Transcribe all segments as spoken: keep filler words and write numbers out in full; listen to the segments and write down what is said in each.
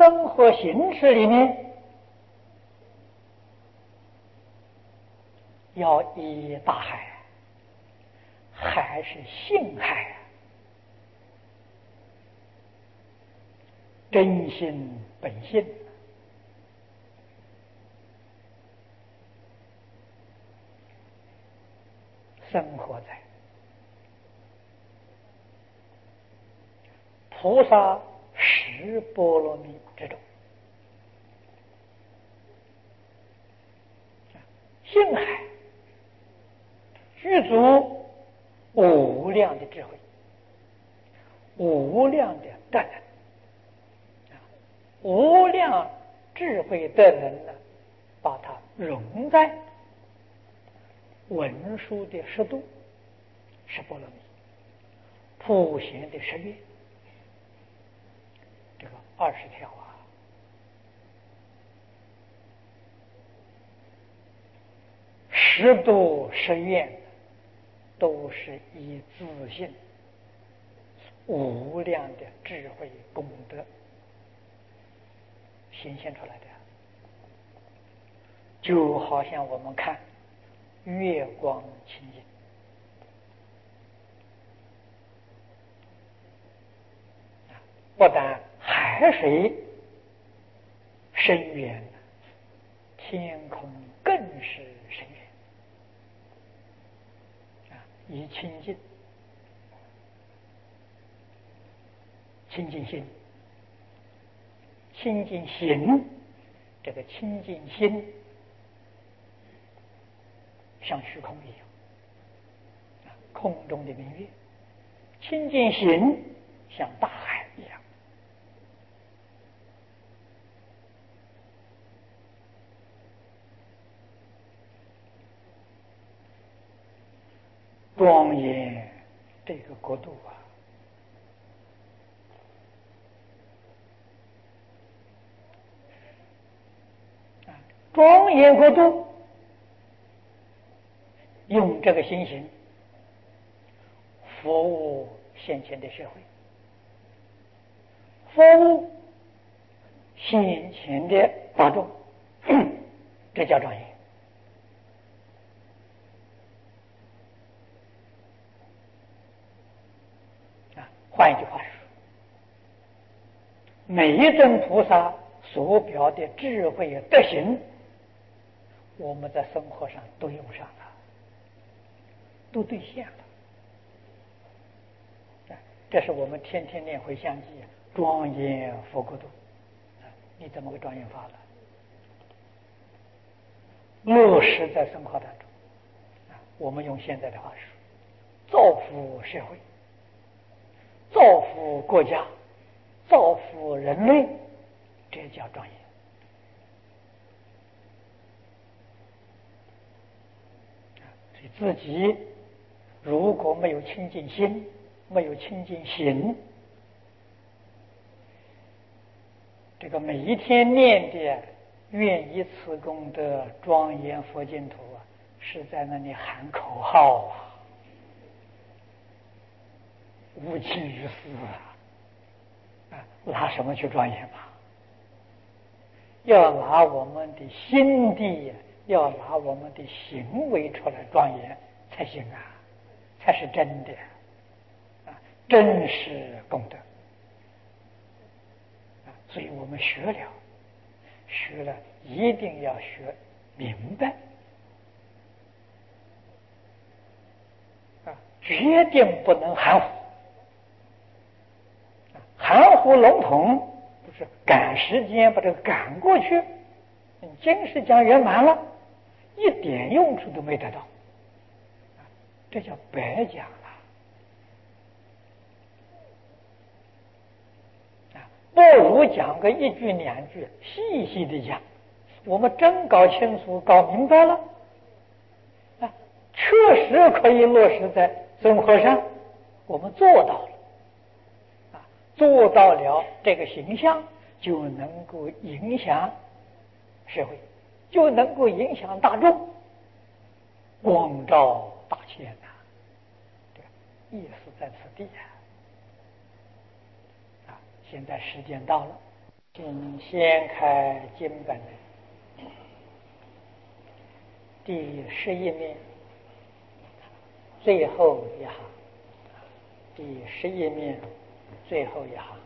生活形式里面要依大海，海是性海，真心本性，生活在菩萨十波罗蜜之中。性海具足无量的智慧，无量的德能，无量智慧德能呢，把它融在文殊的十度、十波罗蜜、普贤的十愿，这个二十条啊，十度十愿都是以自信无量的智慧功德显现出来的，就好像我们看月光清净，不但海水深远，天空更是深远啊！以清净清净心，清净行，这个清净心像虚空一样，空中的明月；清净行像大海一样。庄严这个国度啊，庄严国度用这个心行服务现前的社会，服务现前的大众，这叫庄严啊！换一句话说，每一尊菩萨所表的智慧德行，我们在生活上都用上了，都兑现了。这是我们天天念回向偈，庄严佛国度。你怎么个庄严法了？落实在生活当中。我们用现在的话说，造福社会，造福国家，造福人类，这叫庄严。自己如果没有清净心，没有清净行，这个每一天念的愿以此功德庄严佛净土啊，是在那里喊口号啊，无济于事啊！啊，拿什么去庄严嘛？要拿我们的心地，要拿我们的行为出来庄严才行啊，才是真的啊，真实功德啊！所以我们学了，学了一定要学明白啊，决定不能含糊啊，含糊笼统。是赶时间把这个赶过去，经世讲圆满了，一点用处都没得到，这叫白讲了啊！不如讲个一句两句，细细的讲，我们真搞清楚、搞明白了啊，确实可以落实在生活上，我们做到了。做到了这个形象，就能够影响社会，就能够影响大众，光照大千呐、啊！这意思在此地啊！啊，现在时间到了。 请掀开经本第十一面最后一行，第十一面最后一行。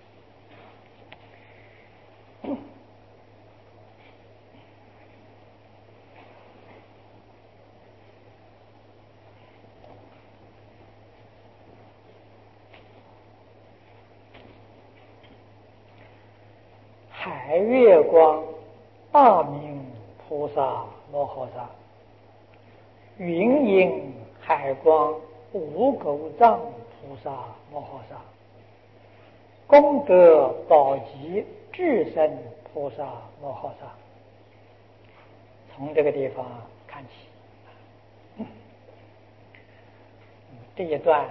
海月光大明菩萨摩诃萨，云影海光无垢藏菩萨摩诃萨，功德宝积智身菩萨摩诃萨。从这个地方看起，这一段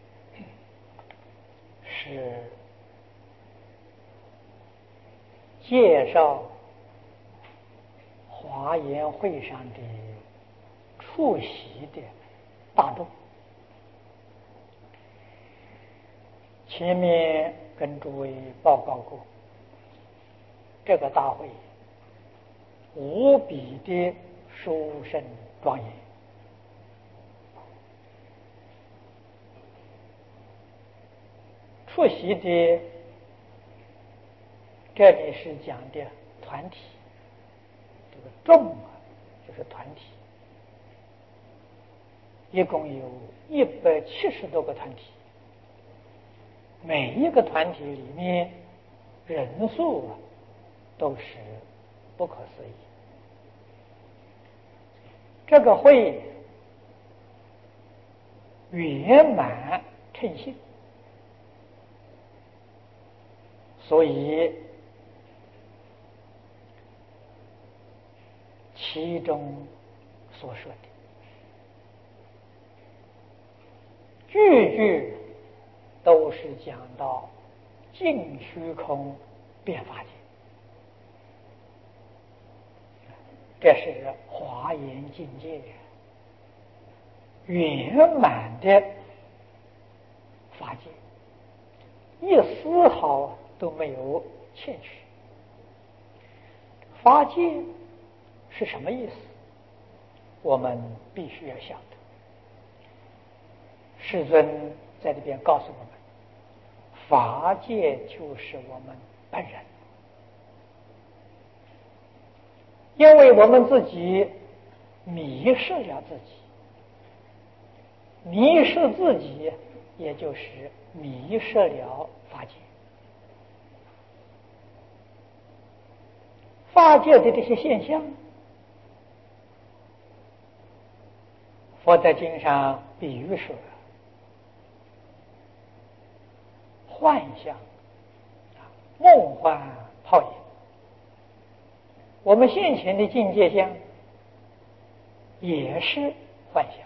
是介绍华严会上的出席的大众。前面跟诸位报告过，这个大会无比的殊胜庄严，出席的这里是讲的团体，这个众啊就是团体，一共有一百七十多个团体，每一个团体里面人数啊都是不可思议。这个会圆满称性，所以其中所说的句句都是讲到尽虚空变法界，这是华严境界圆满的法界，一丝毫都没有欠缺。法界是什么意思？我们必须要晓得。世尊在这边告诉我们，法界就是我们本人。因为我们自己迷失了自己，迷失自己也就是迷失了法界。法界的这些现象，佛在经上比喻说幻象、梦幻泡影。我们现前的境界相也是幻象，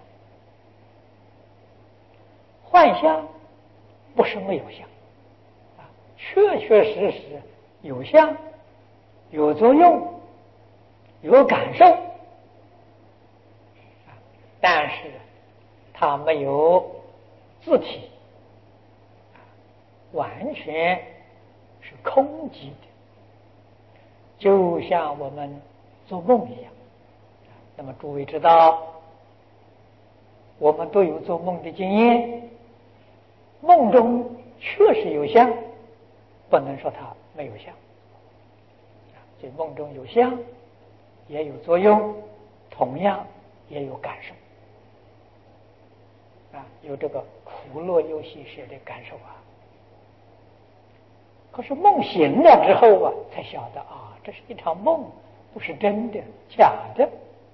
幻象不是没有相啊，确确实实有相，有作用，有感受，但是它没有自体，完全是空寂的，就像我们做梦一样。那么诸位知道，我们都有做梦的经验，梦中确实有相，不能说它没有相。所以梦中有相，也有作用，同样也有感受啊，有这个苦乐游戏时的感受啊。可是梦醒了之后啊，才晓得啊，这是一场梦，不是真的，假的。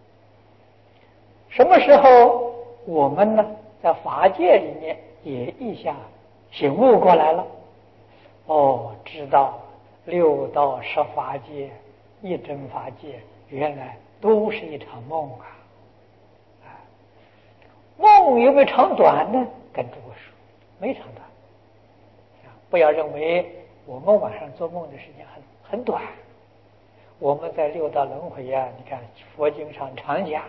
什么时候我们呢，在法界里面也一下醒悟过来了？哦，知道六道十法界、一真法界原来都是一场梦啊！啊，梦有没有长短呢？跟诸位说，没长短啊！不要认为我们晚上做梦的时间很很短。我们在六道轮回啊，你看佛经上常讲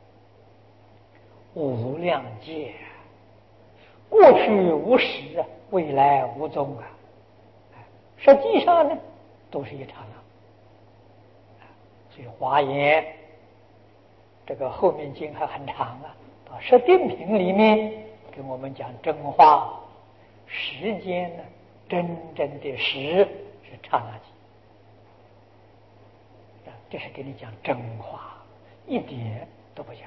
无量劫，过去无始，未来无踪啊。实际上呢， 都是一刹那。所以华严这个后面经还很长啊，到十定品里面跟我们讲真话，时间呢，真正的时是刹那间，这是给你讲真话，一点都不讲。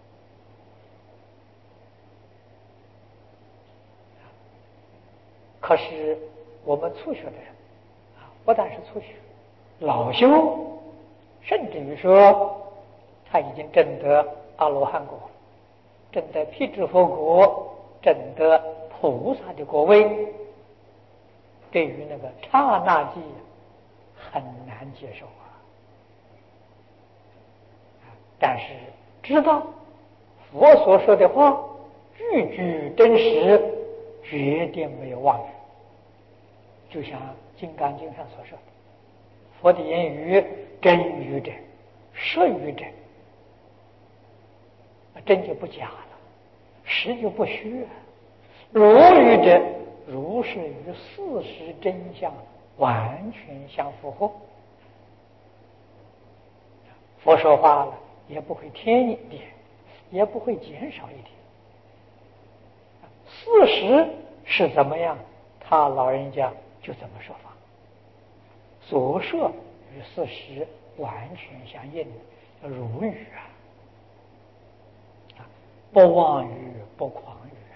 可是我们初学的人啊，不但是初学，老修，甚至于说他已经证得阿罗汉果，证得辟支佛果，证得菩萨的果位，对于那个刹那际很难接受啊。但是知道佛所说的话句句真实，绝对没有妄语。就像《金刚经》上所说的，佛的言语真语者，实语者，真就不假了，实就不虚，如语者，如是与事实真相完全相符合。佛说话了，也不会添一点，也不会减少一点。事实是怎么样，他老人家就怎么说法，所说与事实完全相应，如语啊，不妄语，不狂语啊。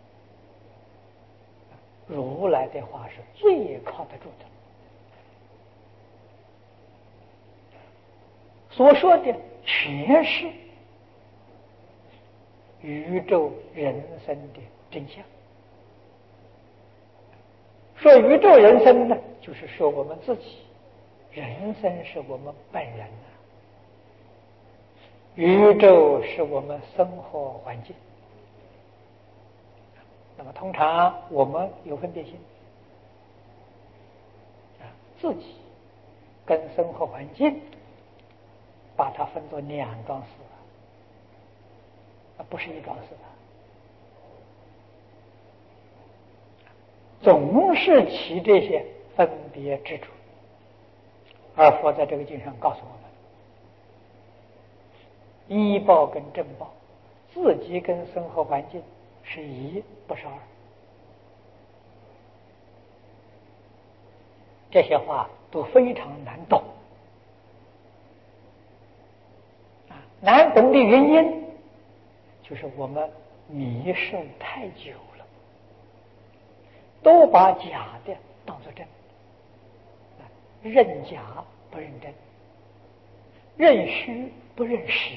如来的话是最靠得住的，所说的全是宇宙人生的真相。说宇宙人生呢，就是说我们自己，人生是我们本人啊，宇宙是我们生活环境。那么通常我们有分别心啊，自己跟生活环境把它分作两桩事啊，不是一桩事啊。总是起这些分别之处，而佛在这个经上告诉我们，依报跟正报，自己跟生活环境是一，不是二。这些话都非常难懂啊，难懂的原因就是我们迷失太久了，都把假的当作真，认假不认真，认虚不认实。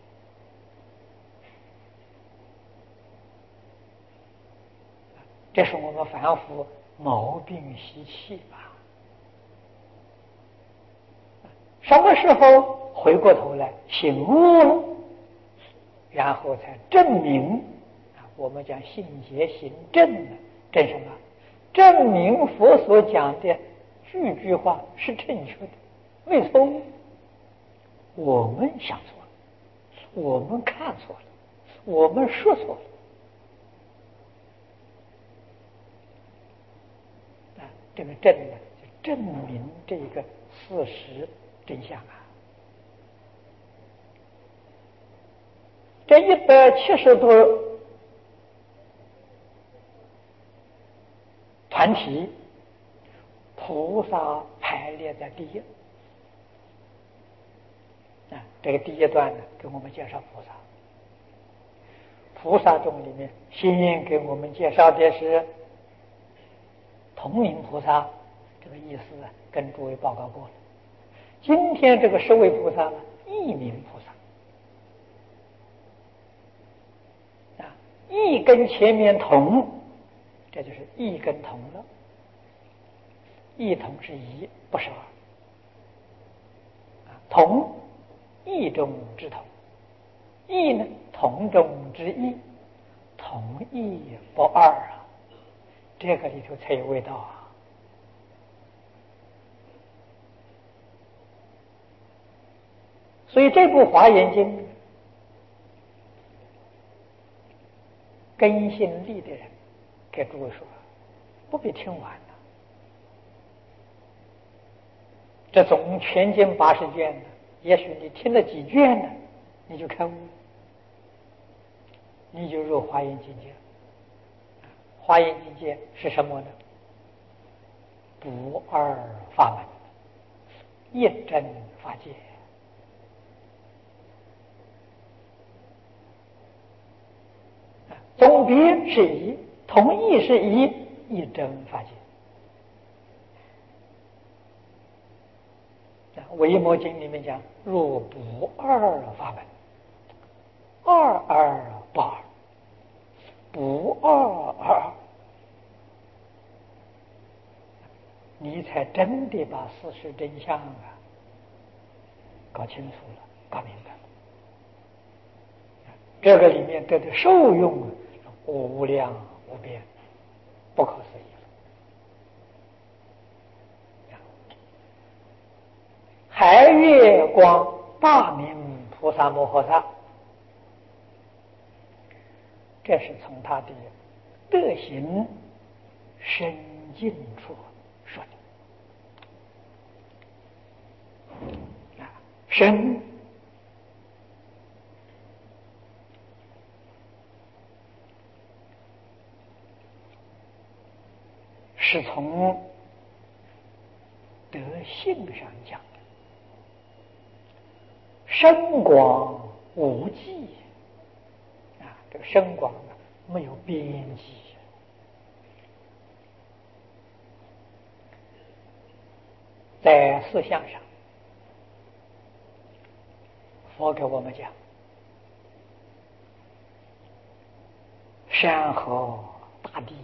这是我们凡夫毛病习气吧。什么时候回过头来醒悟了，然后才证明啊，我们讲信邪行正的，正什么？证明佛所讲的句句话是正确的，没错误。我们想错了，我们看错了，我们说错了。啊，这个证呢，就证明这个事实真相啊。这一百七十多团体，菩萨排列在第一啊。这个第一段呢，给我们介绍菩萨。菩萨众里面，先给我们介绍的是同名菩萨，这个意思啊，跟诸位报告过了。今天这个十位菩萨呢，异名菩萨啊，一跟前面同，这就是一跟同了。一同是一，不是二啊。同，异中之同；异呢，同中之异。同异不二啊，这个里头才有味道啊。所以这部《华严经》，根性利的人给诸位说，不必听完了。 这总全经八十卷呢，也许你听了几卷呢，你就开悟，你就入华严境界。华严境界是什么呢？不二法门，一真法界。总别是一，同义是一，一真法界。维摩经里面讲，入不二法门，二二不二，不二二，你才真的把事实真相啊搞清楚了，搞明白了。这个里面得的受用啊，无量无边，不可思议了。海月光大明菩萨摩诃萨，这是从他的德行深尽处说的。深是从德性上讲的，深广无际啊，这个深广呢没有边际。在思想上，佛给我们讲，山河大地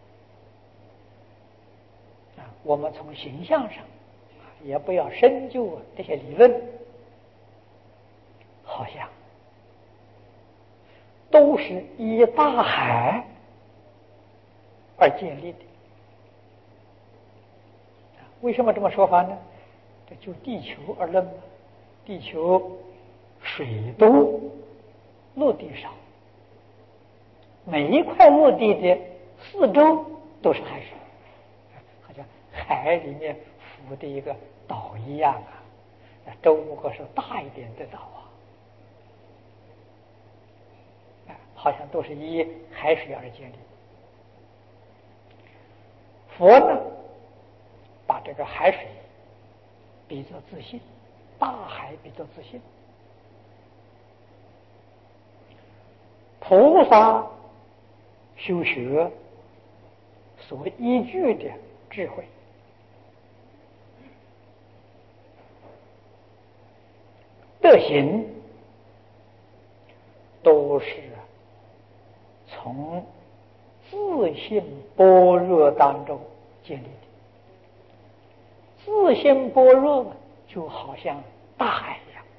啊，我们从形象上也不要深究这些理论，好像都是以大海而建立的。为什么这么说法呢？这就地球而论，地球水多，陆地少，每一块陆地的四周都是海水，好像海里面浮的一个岛一样啊，周不过是大一点的岛啊，好像都是以海水而建立。佛呢，把这个海水比作自信，大海比作自信。菩萨修学所依据的智慧，德行，都是从自信般若当中建立的。自信般若就好像大海一样，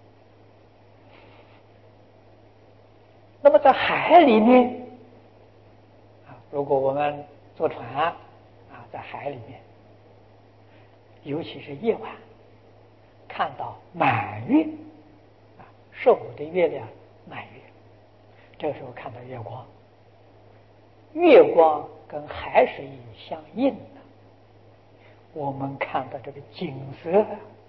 那么在海里面啊，如果我们坐船啊，在海里面，尤其是夜晚看到满月啊，十五的月亮满月，这个时候看到月光，月光跟海水相映，我们看到这个景色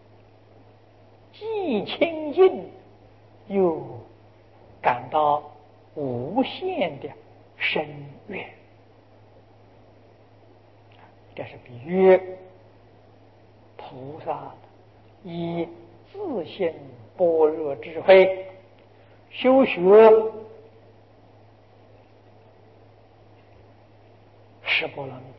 既清净又感到无限的深远，这是比喻菩萨以自性般若智慧修学十波罗蜜，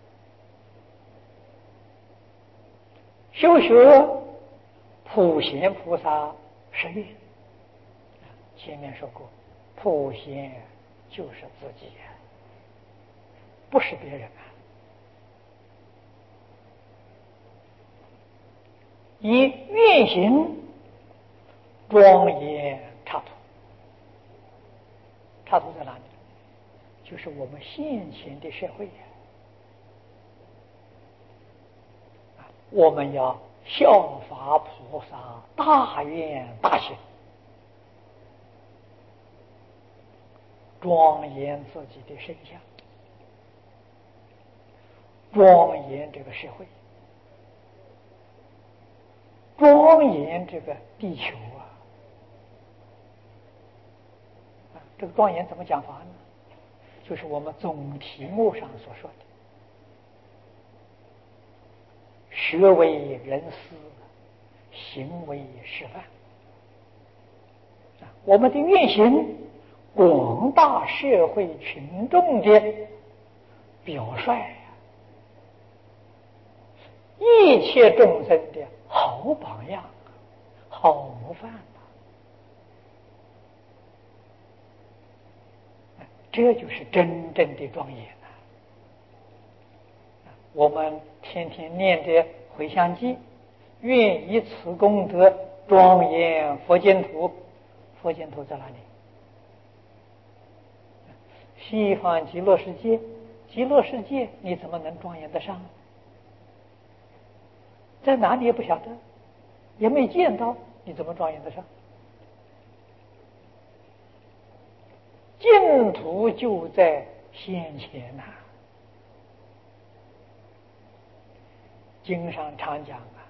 修学普贤菩萨十愿。前面说过，普贤就是自己，不是别人啊。以愿行庄严刹土，刹土在哪里？就是我们现前的社会啊，我们要效法菩萨大愿大行，庄严自己的身相，庄严这个社会， 庄严这个地球啊，啊，这个庄严怎么讲法呢？就是我们总题目上所说的“学为人师，行为示范”。啊，我们的愿行，广大社会群众的表率，一切众生的好榜样、好模范啊！这就是真正的庄严啊！我们天天念的回向偈，愿以此功德庄严佛净土。佛净土在哪里？西方极乐世界。极乐世界你怎么能庄严得上？在哪里也不晓得，也没见到，你怎么庄严得上？净土就在先前呐、啊！经上常讲啊，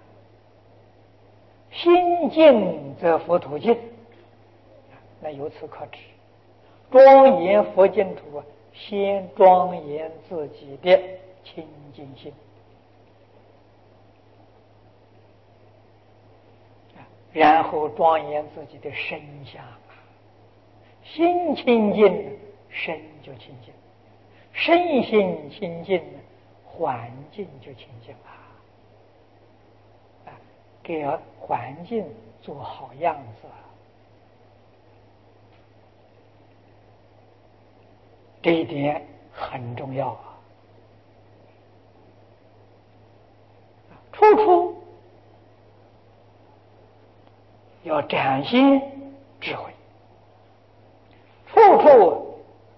心净则佛土净。那由此可知，庄严佛净土啊，先庄严自己的清净心，然后庄严自己的身相啊。心清净，身就清净；身心清净，环境就清净了。啊，给环境做好样子，这一点很重要啊！处处要展现智慧，处处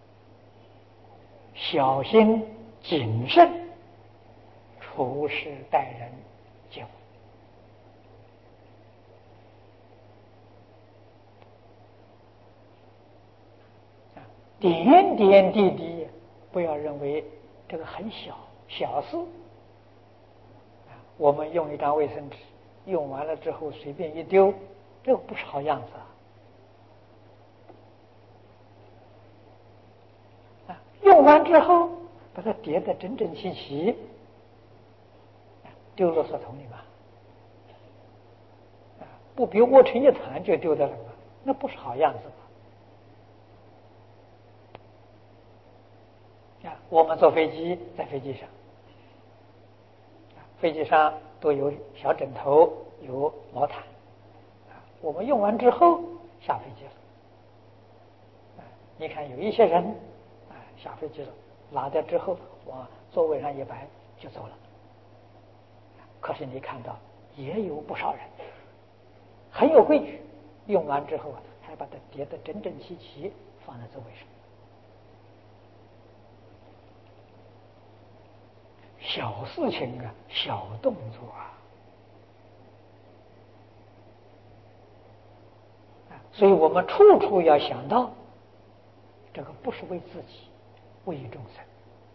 小心谨慎，处事待人接物。点点滴滴，不要认为这个很小小事。我们用一张卫生纸，用完了之后随便一丢，这个不是好样子啊！用完之后把它叠得整整齐齐，丢垃圾桶里吧，不比窝成一团就丢掉了吗？那不是好样子吧？啊，我们坐飞机，在飞机上，飞机上都有小枕头，有毛毯，啊，我们用完之后下飞机了。啊，你看有一些人，啊，下飞机了，拿掉之后往座位上一摆就走了。可是你看到也有不少人很有规矩，用完之后啊，还把它叠得整整齐齐放在座位上。小事情啊，小动作啊，所以我们处处要想到，这个不是为自己，为众生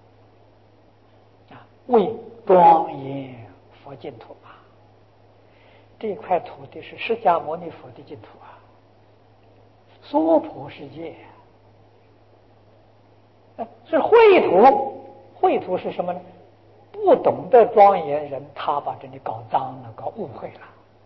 啊，为庄严佛净土啊。这块土地是释迦牟尼佛的净土啊，娑婆世界啊，是秽土。秽土是什么呢？不懂得庄严人，他把这里搞脏了，搞误会了，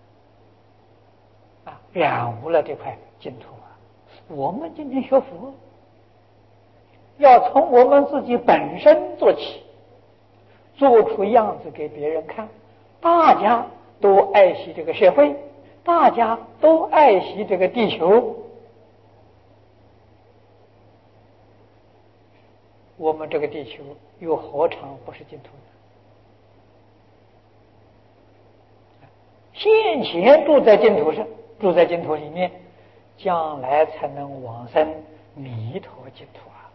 啊，染污了这块净土啊。我们今天学佛，要从我们自己本身做起，做出样子给别人看，大家都爱惜这个社会，大家都爱惜这个地球，我们这个地球又何尝不是净土呢？现前住在净土上，住在净土里面，将来才能往生弥陀净土啊！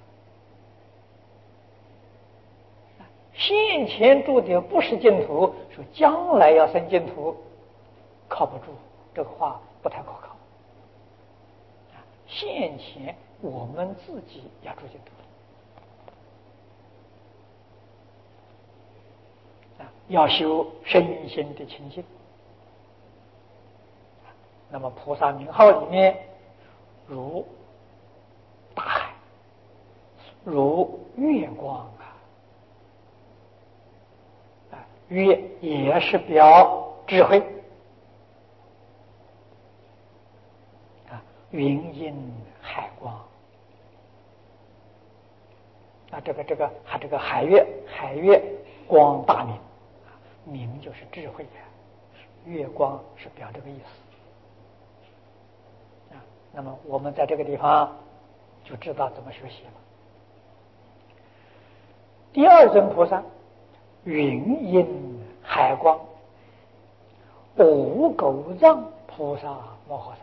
现前住的不是净土，说将来要生净土，靠不住，这个话不太可靠。现前我们自己要住净土啊，要修身心的清净。 那么菩萨名号里面，如大海，如月光啊，啊，月也是表智慧啊，云阴海光啊，这个这个还这个海月，海月光大明，明就是智慧呀，月光是表这个意思。那么我们在这个地方就知道怎么学习了。第二尊菩萨，云阴海光，五垢藏菩萨摩诃萨。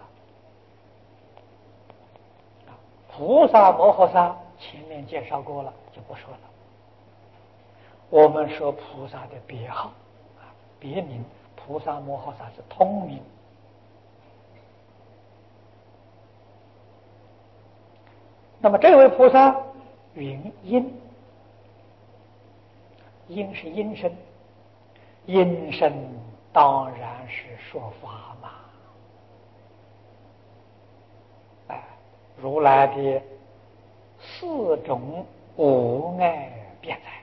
菩萨摩诃萨前面介绍过了，就不说了。我们说菩萨的别号啊，别名，菩萨摩诃萨是通名。那么这位菩萨云阴，阴是阴身，阴身当然是说法嘛。哎，如来的四种无碍辩才，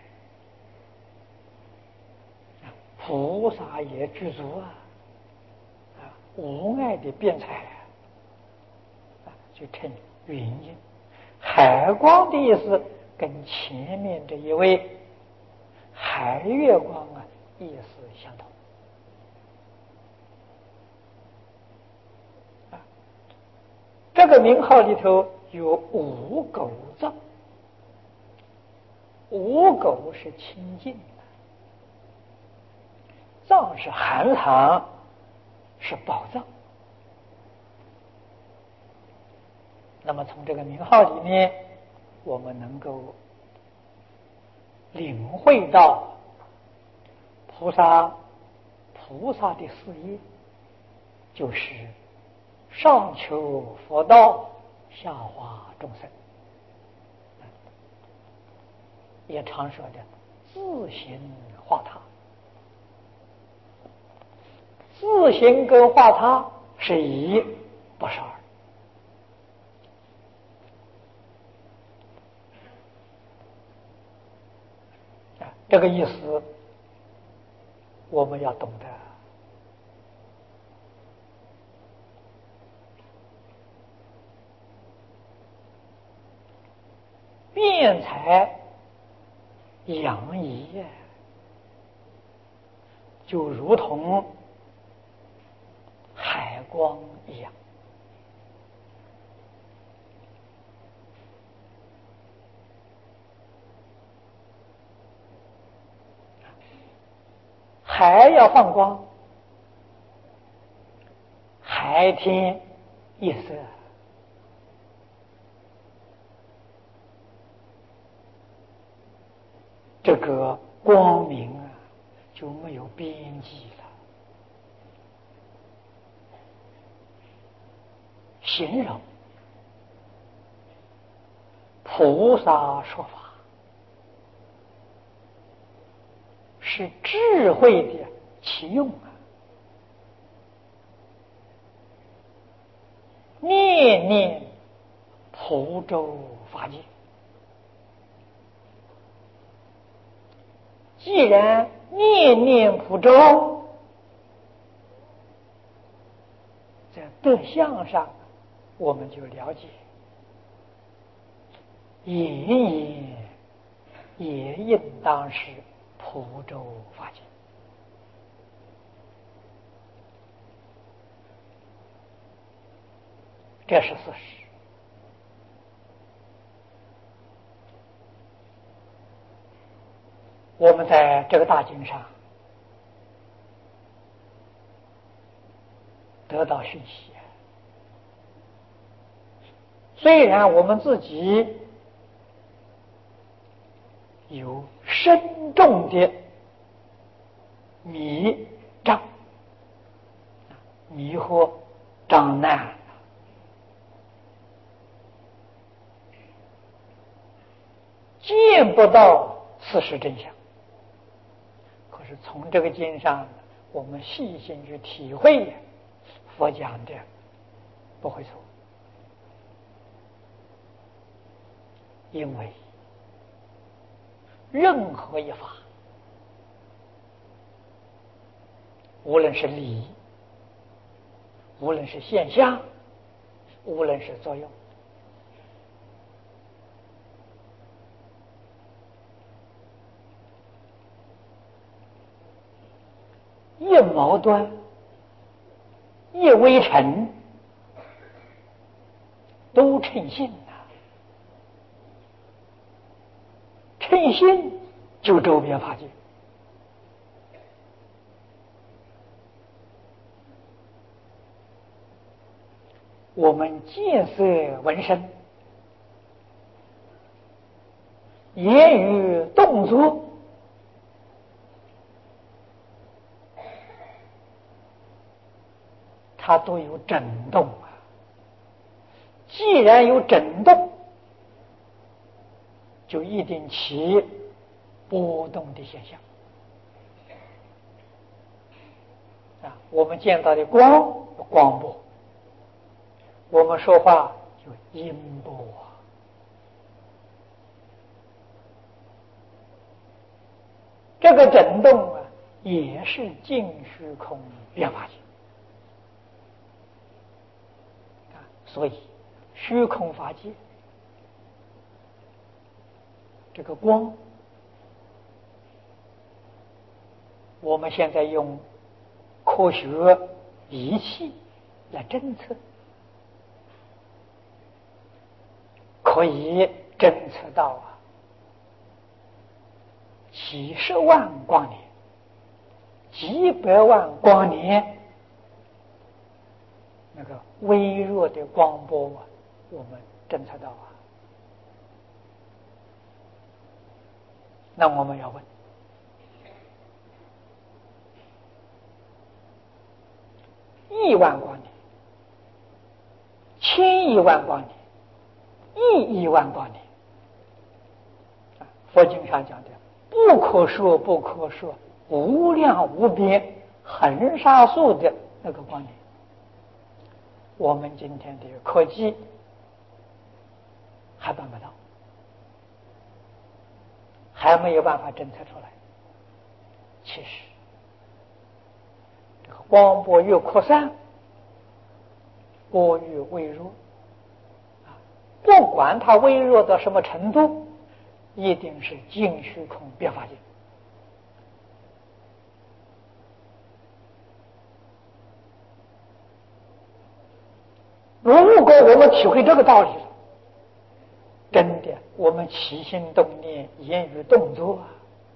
菩萨也具足啊，啊，无碍的辩才啊，就称云阴。海光的意思跟前面这一位海月光啊意思相同啊。这个名号里头有五垢藏，五垢是清净的，藏是含藏，是宝藏。那么从这个名号里面，我们能够领会到菩萨菩萨的事业，就是上求佛道，下化众生，也常说的自行化他。自行跟化他是一，不是二。这个意思我们要懂得。辩才洋溢，就如同海光一样。海要放光，海天一色，这个光明啊就没有边际了。形容菩萨说法是智慧的其用啊，念念普周法界。既然念念普周，在德相上我们就了解，言言也应当是普周法界。这是事实。我们在这个大经上得到讯息，虽然我们自己有深重的迷障、迷惑、障难，见不到事实真相，可是从这个经上我们细心去体会佛讲的不会错，因为任何一法，无论是理，无论是现象，无论是作用，一矛盾，一微尘，都称性啊！称性就周边法界。我们见色闻声，言语动作，它都有震动啊。既然有震动，就一定起波动的现象啊。我们见到的光，光波；我们说话就音波啊。这个震动啊，也是净虚空变化界啊。所以虚空法界这个光，我们现在用科学仪器来侦测，可以侦测到啊几十万光年、几百万光年那个微弱的光波啊，我们侦测到啊。那我们要问，亿万光年、千亿万光年、亿亿万光年啊，佛经上讲的不可说不可说，无量无边恒沙数的那个光年，我们今天的科技还办不到，还没有办法侦测出来。其实这个光波越扩散，波越微弱啊，不管它微弱到什么程度，一定是净虚空变化界。如果我们体会这个道理了，真的，我们起心动念、言语动作啊，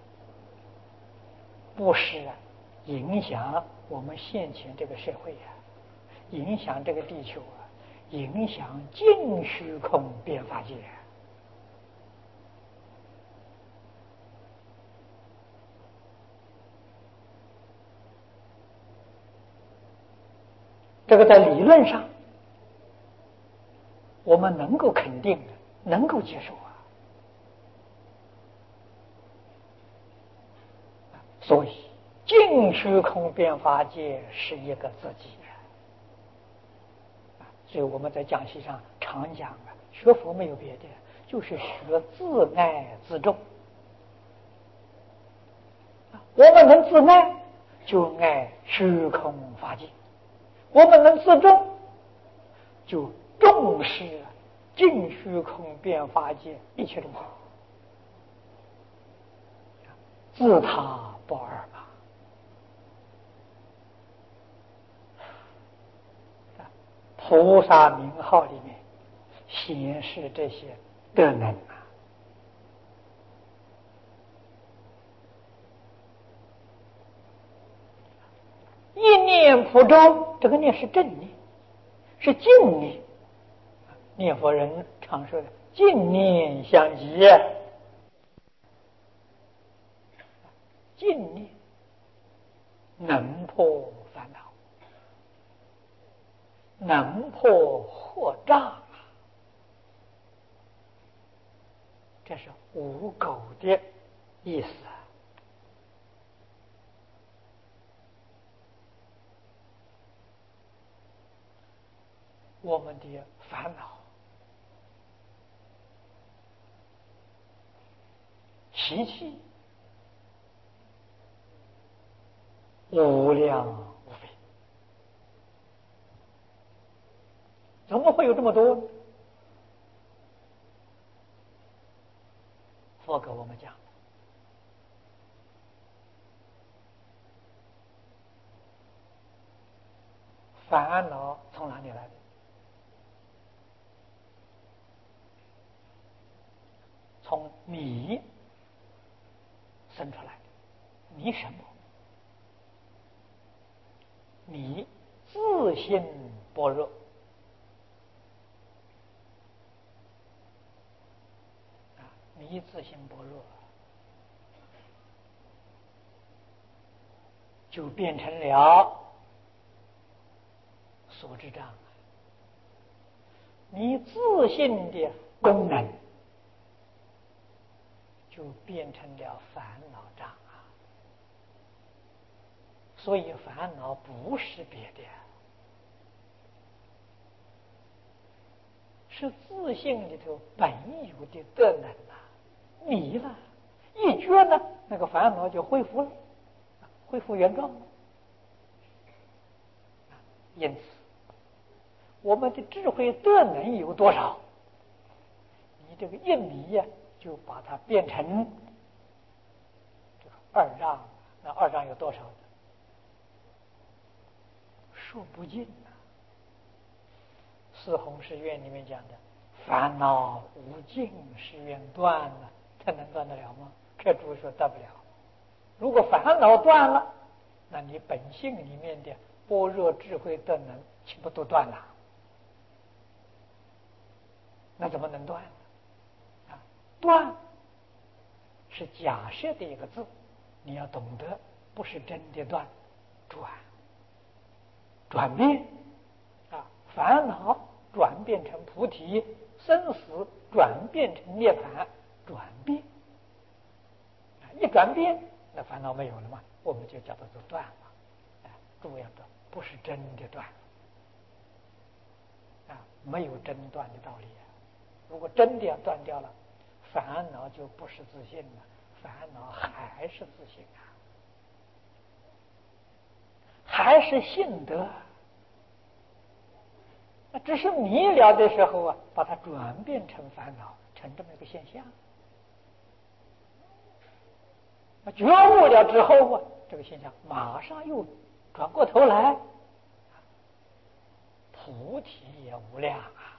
不是啊影响我们现前这个社会啊，影响这个地球啊，影响净虚空变化界啊。这个在理论上我们能够肯定的，能够接受啊。所以净虚空变化界是一个自己啊。所以我们在讲席上常讲啊，学佛没有别的，就是学自爱自重。我们能自爱，就爱虚空法界；我们能自重，就重视净虚空变化界一切众生，自他不二吧。菩萨名号里面显示这些德能啊。一念普周，这个念是正念，是净念。念佛人常说的净念相继，净念能破烦恼，能破惑障，这是无垢的意思啊。 我们的烦恼、习气无量无边，怎么会有这么多呢？佛给我们讲，烦恼从哪里来的？从迷生出来的。迷什么？迷自性般若。啊，迷自性般若，就变成了所知障碍。你自性的功能就变成了烦恼障碍。所以烦恼不是别的，是自性里头本有的德能啊，迷了，一觉呢，那个烦恼就恢复了，恢复原状了。因此，我们的智慧德能有多少，你这个一迷呀、啊，就把它变成这个二障。那二障有多少呢？数不尽啊！四弘誓愿里面讲的烦恼无尽，誓愿断了，它能断得了吗？这主说断不了。如果烦恼断了，那你本性里面的般若智慧德能岂不都断了？那怎么能断呢？啊，断是假设的一个字，你要懂得，不是真的断，转转变啊，烦恼转变成菩提，生死转变成涅槃，转变啊，一转变，那烦恼没有了嘛，我们就叫做做断了。啊，诸位要断，不是真的断啊，没有真断的道理啊。如果真的要断掉了，烦恼就不是自信了，烦恼还是自信啊，还是性德。那只是迷了的时候啊，把它转变成烦恼，成这么一个现象。那觉悟了之后啊，这个现象马上又转过头来，菩提也无量啊，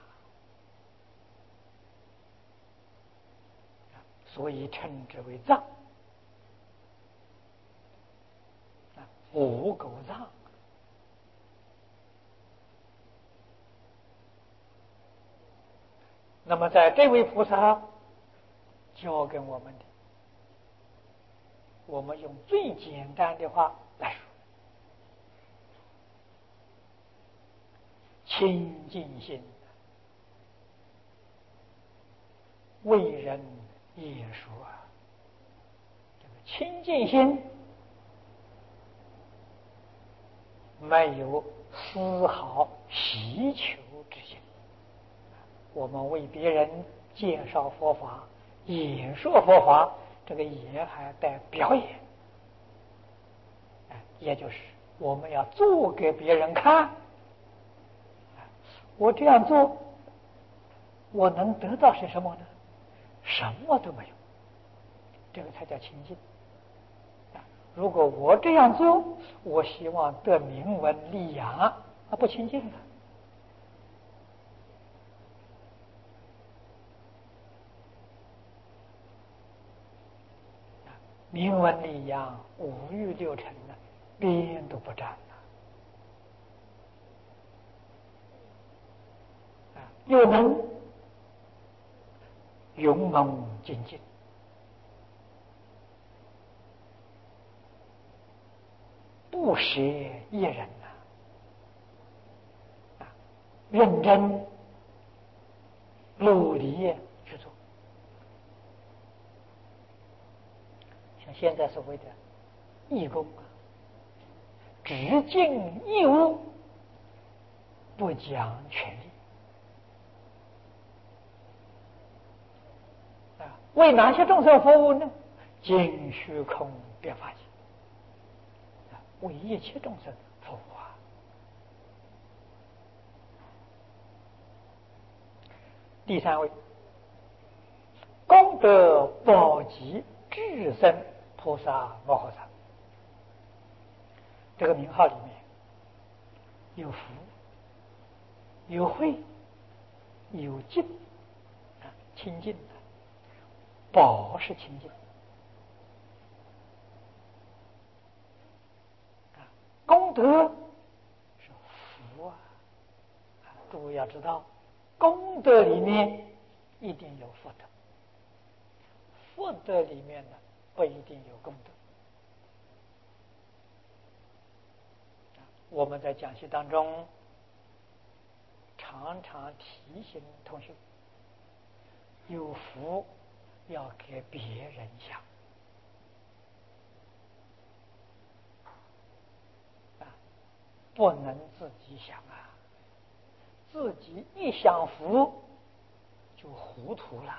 所以称之为藏啊，五垢藏。那么在这位菩萨教给我们的，我们用最简单的话来说，清净心为人也说，这个清净心没有丝毫希求之心。我们为别人介绍佛法、演说佛法，这个演还带表演，也就是我们要做给别人看。我这样做，我能得到是什么呢？什么都没有，这个才叫清净。如果我这样做，我希望得名闻利养，那不清净了。名闻利养、五欲六尘呢，边都不沾了，啊，又能勇猛精进，不舍一人呐，啊，认真努力去做。像现在所谓的义工啊，只尽义务，不讲权利。 为哪些众生服务呢？尽虚空别法界，为一切众生服务啊。第三位，功德宝积智身菩萨摩诃萨。这个名号里面有福、有慧、有净啊，清净的。宝是清净啊，功德是福啊。诸位要知道，功德里面一定有福德，福德里面呢不一定有功德。我们在讲习当中常常提醒同学，有福要给别人想啊，不能自己想啊，自己一享福就糊涂了，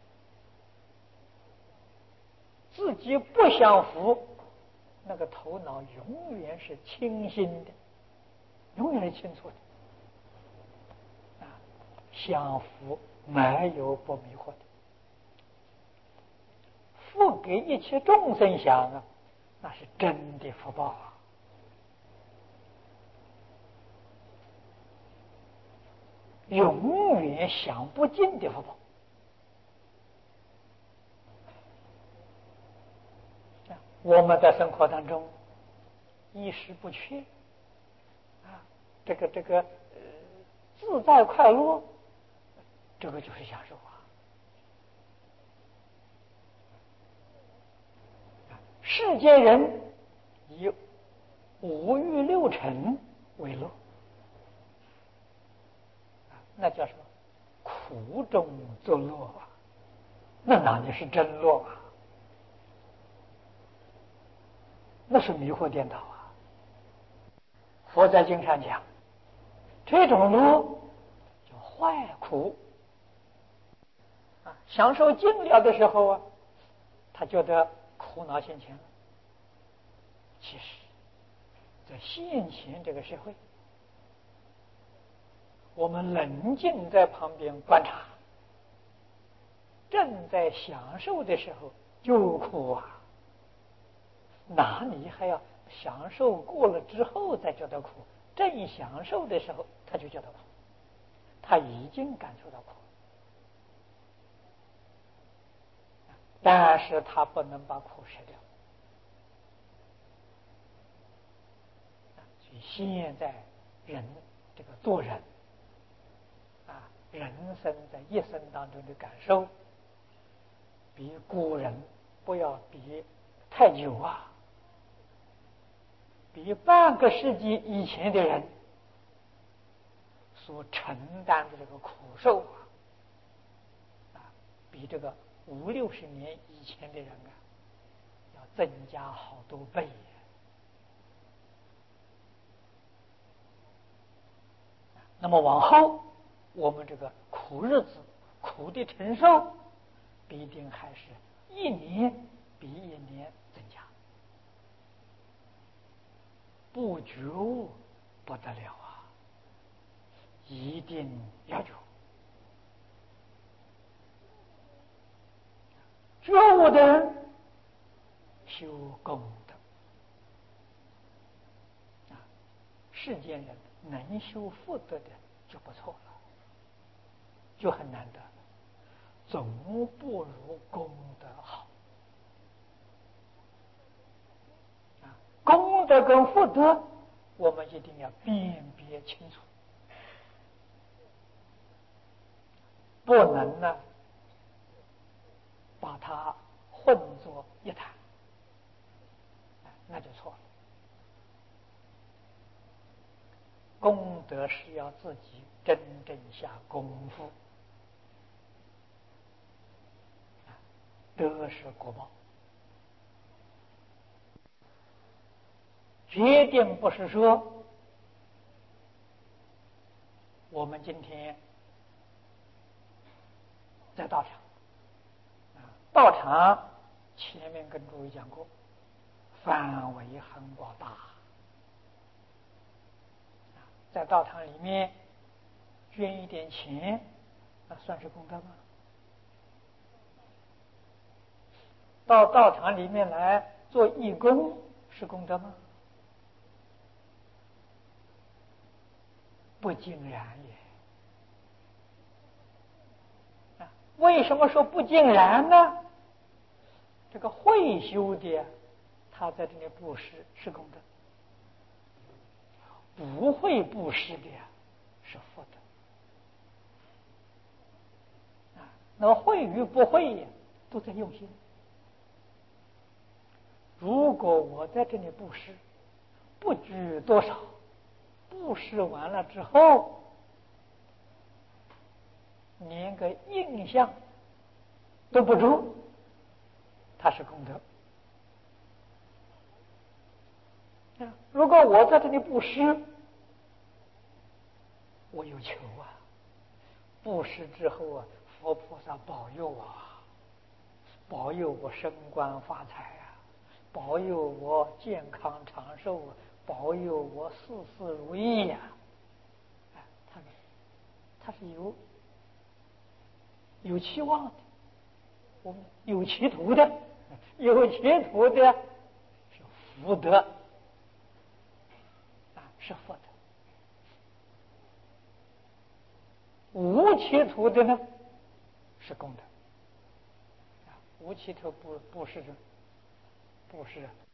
自己不享福，那个头脑永远是清新的，永远是清楚的啊，享福没有不迷惑的。福给一切众生享啊，那是真的福报啊，永远享不尽的福报。我们在生活当中衣食不缺啊，这个这个呃自在快乐，这个就是享受啊。世间人以五欲六尘为乐，那叫什么？苦中作乐啊！那哪里是真乐啊？那是迷惑颠倒啊！佛在经上讲，这种乐叫坏苦啊，享受尽了的时候啊，他觉得苦恼现前了。其实，在现前这个社会，我们冷静在旁边观察，正在享受的时候就苦啊，哪里还要享受过了之后再觉得苦？正享受的时候他就觉得苦，他已经感受到苦，但是他不能把苦舍掉。所以现在人这个做人啊，人生在一生当中的感受，比古人不要比太久啊，比半个世纪以前的人所承担的这个苦受啊，啊，比这个五六十年以前的人啊，要增加好多倍。那么往后，我们这个苦日子、苦的承受，必定还是一年比一年增加，不觉悟不得了啊！一定要觉悟，觉悟的人修功德啊，世间人能修福德的就不错了，就很难得了，总不如功德好啊！功德跟福德，我们一定要辨别清楚，不能呢把它混作一谈，那就错了。功德是要自己真正下功夫，德是果报，决定不是说我们今天在道场啊道场前面跟诸位讲过，范围很广大，在道场里面捐一点钱，那算是功德吗？到道场里面来做义工是功德吗？不尽然也。为什么说不尽然呢？这个会修的，他在这里布施是功德；不会布施的是福德。啊，那会与不会都在用心。如果我在这里布施，不拘多少，布施完了之后，连个印象都不住，它是功德。如果我在这里布施，我有求啊，布施之后啊，佛菩萨保佑啊，保佑我升官发财啊，保佑我健康长寿啊，保佑我事事如意呀、啊！他他是有有期望的，我们有企图的，有企图的是福德啊，是福德。无企图的呢，是功德。啊，无企图不不是不是